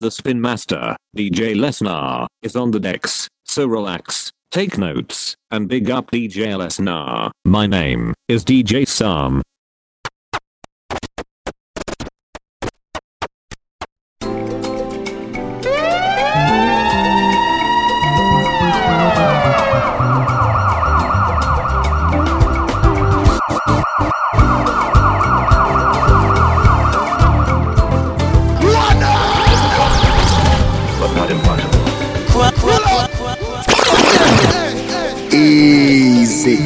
The Spin Master, DJ Lesnar, is on the decks, so relax, take notes, and big up DJ Lesnar. My name is DJ Sam. Easy.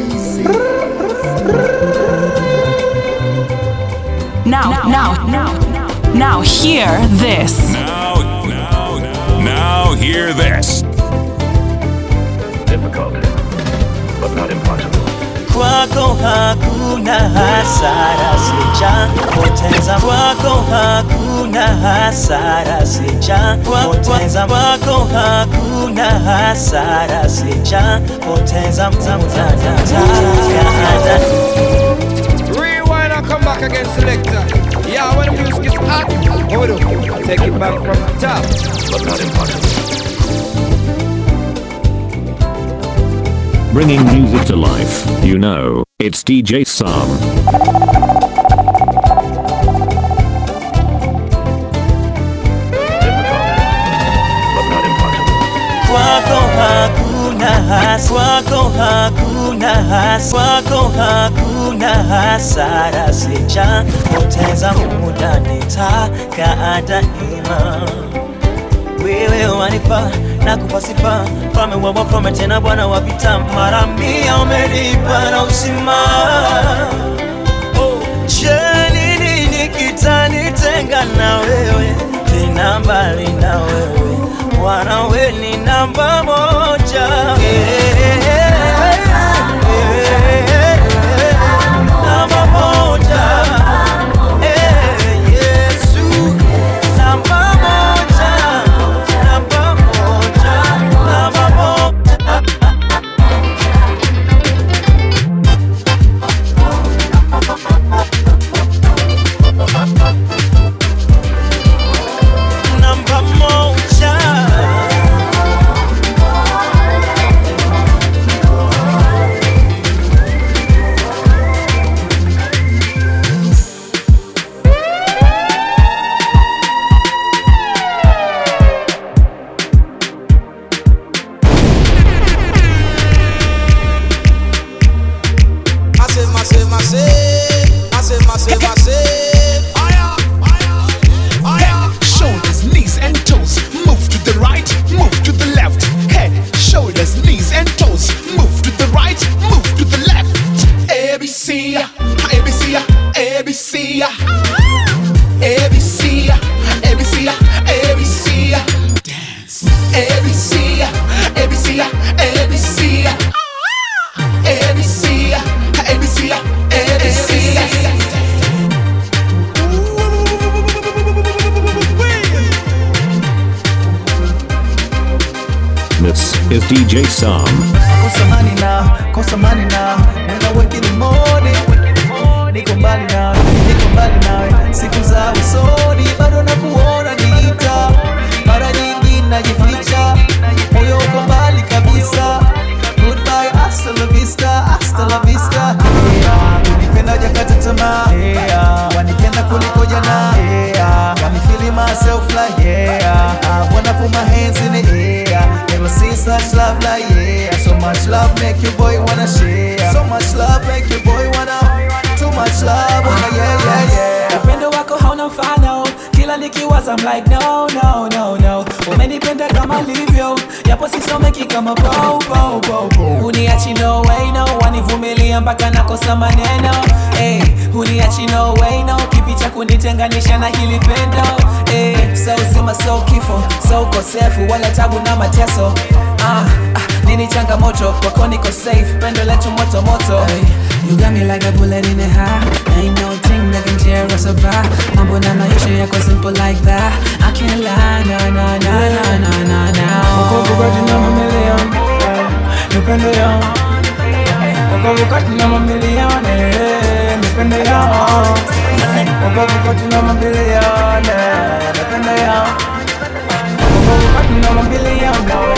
Now hear this. Now hear this. Difficult, but not impossible. Kwako hakuna hasara sijapoteza, kwako hakuna hasara sijapoteza, kwako hakuna hasara sijapoteza. Rewind and come back again, selector. Yeah, when the music is hot, hold up, take it back from the top. But not impossible. Bringing music to life, you know, it's DJ Sam. Kwako hakuna hasara sijapoteza, muda nitaka daima. Wewe wanifaa na kupa sifa, fame wa wafame tena bwana wa vita, mara mia umenipa na uzima. Je, nini kitanitenga na wewe, tena mbali na wewe, Bwana wewe ni namba moja. Namba moja. Yesu namba moja. Namba moja. Namba moja. Namba moja. Shoulders, knees and toes, move to the right, move to the left. Head, shoulders, knees and toes, move to the right, move to the left. ABC, ABC, ABC, ABC, ABC, ABC. Dance. ABC, ABC, ABC, ABC, ABC, ABC. This is DJ Sam. Kosa money now. When I wake in the morning, niko mbali nawe, siku za usoni bado nakuona niita, mara nyingi najificha, moyo uko mbali kabisa. Goodbye, hasta la vista. Unipenda jakata tamaa, wanipenda kuliko jana, got me feeling myself like I wanna put my hands in the air. Never seen such love like so much love make you boy wanna share. So much love make you boy wanna. Too much love wanna yeah. Upendo wako hauna mfano, kila nikiwaza I'm like no. Umenipenda kama livyo, japo sisomeki kama po. Uniachi no way no, wanivumilia mpaka nakosa maneno. Uniachi no way no, kipi cha kunitenganisha na hili pendo. So uzima so kifo, so ukosefu wala tabu na mateso. Nini changamoto, kwako niko safe, pendo letu moto. You got me like a bullet in the heart. Ain't no thing that can tear us apart. Mambo na maisha yako simple like that. I can't lie, no. Ukokukati na mamilion, nipende yao. Ukokukati na mamilion, nipende yao. Ukokukati na mamilion, nipende yao. kama billion now.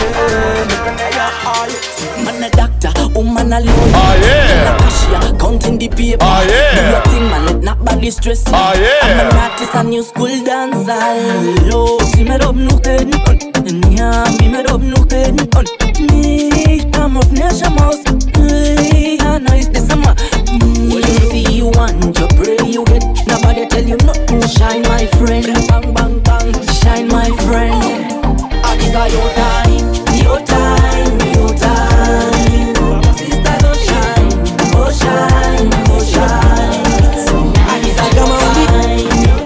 Man a doctor, woman a lawyer. Oh yeah. Man a cashier, counting the paper. Oh yeah. Do your thing, man, let not body stress you. Oh yeah. I'm an artist, a new school dancer. Low, she made up no head. Yeah, me made up no head. Me, I'm of nation mouse. I know it's the summer. When you see you want, you pray you get. Nobody tell you nothing. Shine, my friend. Bang, bang, bang. Shine, my friend. These are your time, your time, your time. Sister, don't shine, oh shine, oh shine. These are your time, your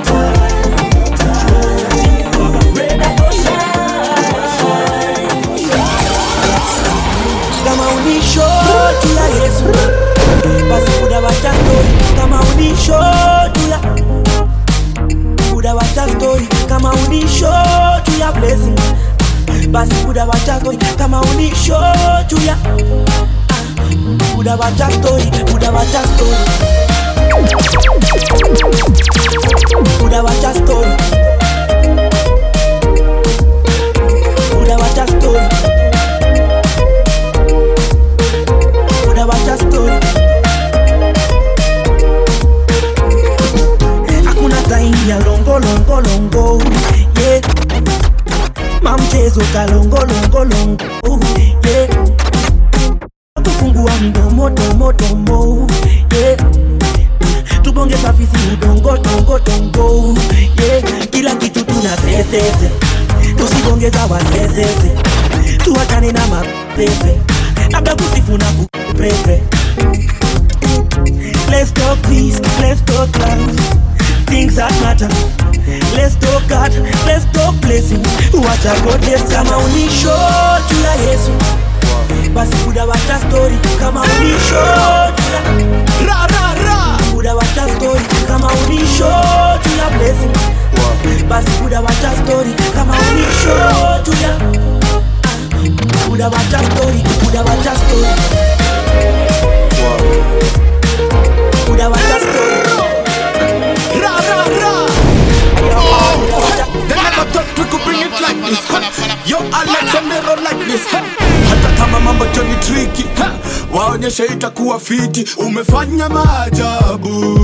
time. Brother, oh shine. Kama unisho tula Yesu, basi kuda wacha story. Kama unisho tula, kuda wacha story. Kama unisho tula blessing. Basi kuda wacha story, kama unisho juya. Kuda wacha story, kuda wacha story. Kuda wacha story. Kuda wacha story. Kuda wacha story. Hakuna time ya longo longo longo. Yeah. Mamchezo kalongo longo longo, yeah. Tufungua mdomo domo domo, yeah. Tubonge safisi udongo dongo dongo, yeah. Kila kitu tuna sesese, tusibongeza wasesese. Tuachane na mapepe, labda kusifu na kuprepe. Let's talk peace, let's talk love, things that matter. Let's talk God, let's talk blessing. Wacha God bless. Kama unisho tula Yesu, basi kuda wacha story. Kama unisho tula ra ra ra, kuda wacha story. Kama unisho tula blessing, basi kuda wacha story. Kama unisho tula, kuda wacha story, kuda wacha story. Kuda wacha story. Ra ra ra. They never thought we could bring it like this. Yo, Alex and they roll like this. Hata kama mambo Johnny tricky, waonyeshe itakuwa fiti. Umefanya maajabu,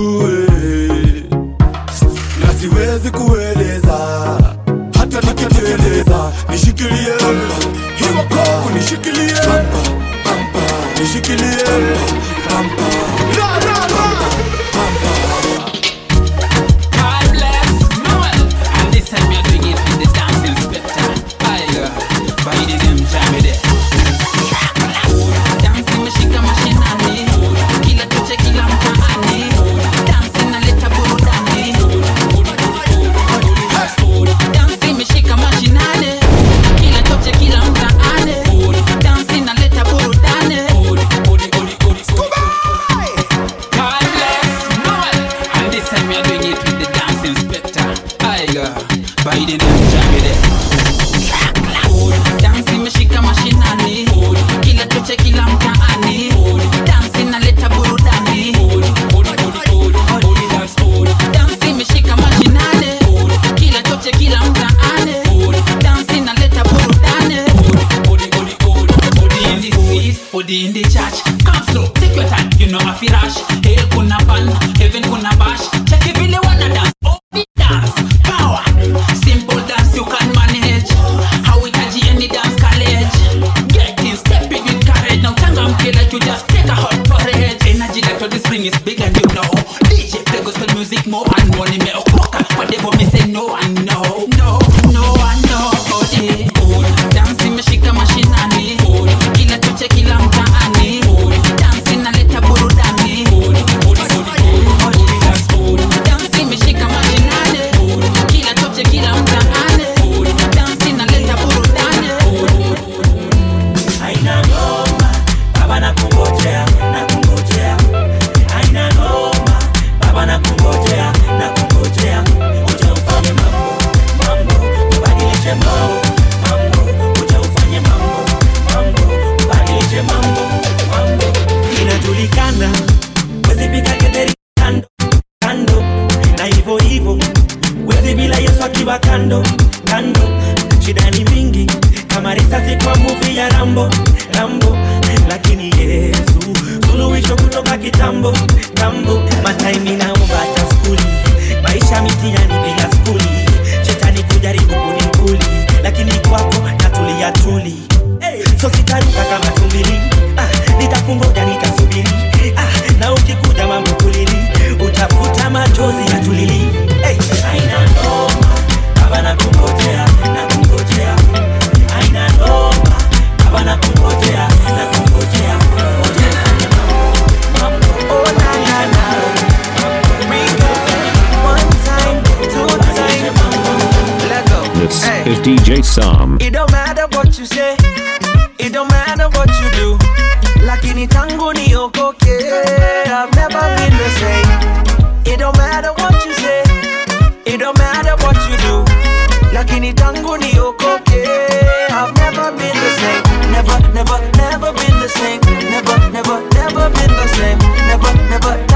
na siwezi kueleza, hata nikiteleza. Nishikilie hiyo koko, nishikilie nishikilie ra ra ra. In the church, come slow, take your time, you know I feel rush. Hell kuna ban, heaven kuna bash. Check if you wanna dance, oh, dance, power. Simple dance you can manage. Rambo, Rambo, lakini Yesu suluhisho kutoka kitambo, tambo. Mataimi na mbata skuli, maisha mitihani bila skuli. Shetani kujaribu kunikuli, lakini kwako natulia tuli. So sitaruka kama tumbili, nitakungoja nikasubiri. Na ukikuja mambo kulili, utafuta machozi ya tulili. Aina noma, baba nakungojea, nakungojea. Aina noma, baba nakungojea, nakungojea. Oh na na na, one time, two time. Let go. This is DJ Sam. It don't matter what you say, it don't matter what you do. Lakini tangu niokoke, I've never been the same. It don't matter what you say, it don't matter what you do. Lakini tangu niokoke, I've never been the same. Never, never, never been the same. Never, never, never been the same. Never, never,